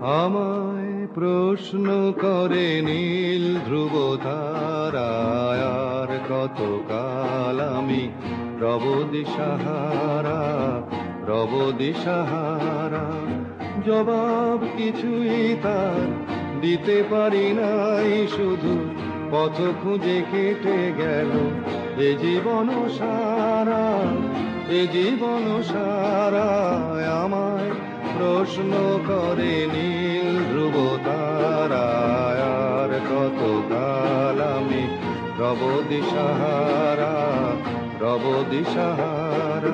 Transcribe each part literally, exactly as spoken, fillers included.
আমায় প্রশ্ন করে নীল ধ্রুব তারায়, আর কতকাল আমি রব দিশাহারা, রব দিশাহারা। জবাব কিছুই তার দিতে পারি নাই, শুধু পথ খুঁজে কেটে গেল এ জীবন সারা, এ জীবন সারা। আমায় প্রশ্ন করে নীল ধ্রুব তারায়, আর কতকাল আমি রব দিশাহারা, রব দিশাহারা।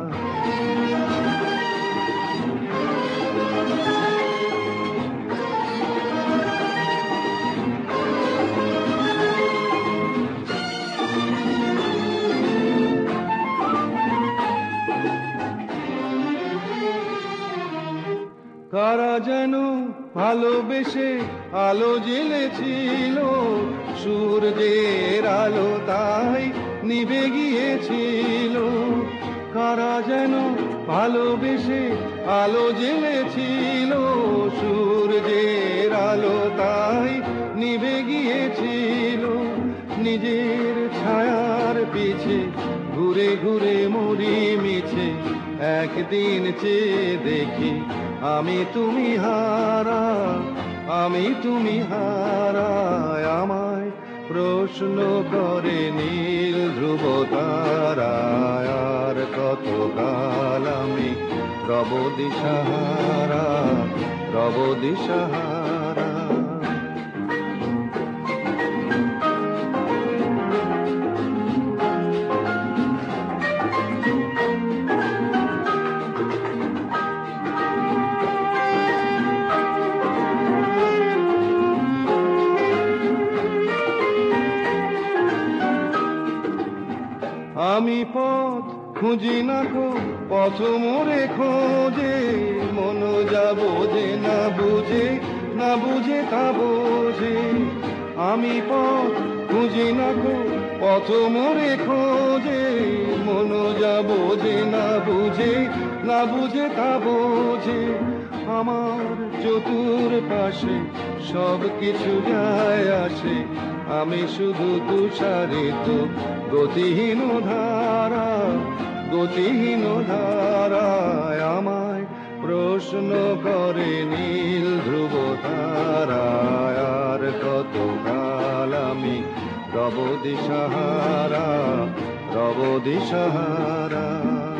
কারা যেন ভালোবেসে আলো জ্বেলেছিল, সূর্যের আলো তাই নিভে গিয়েছিল। কারা যেন ভালোবেসে আলো জ্বেলেছিল, সূর্যের আলো তাই নিভে গিয়েছিল। নিজের ছায়ার পিছে ঘুরে ঘুরে মরি মিছে, একদিন চেয়ে দেখি আমি তুমি হারা, আমি তুমি হারা। আমায় প্রশ্ন করে নীল ধ্রুব তারায়, আর কতকাল আমি রব দিশাহারা, রব দিশাহারা। আমি পথ খুঁজি না কো, পথ মোরে খোঁজে, মন যা বোঝে না বুঝে, না বুঝে তা বোঝে। আমি পথ খুঁজি না কো, পথ মোরে খোঁজে, মন যা বোঝে না বুঝে, না বুঝে তা বোঝে। আমার চতুর পাশে সব কিছু যায় আসে, আমি শুধু তুষারিত গতিহীন ধারা, গতিহীন ধারায়। আমায় প্রশ্ন করে নীল ধ্রুব তারায়, আর কতকাল আমি রব দিশাহারা, রব দিশাহারা।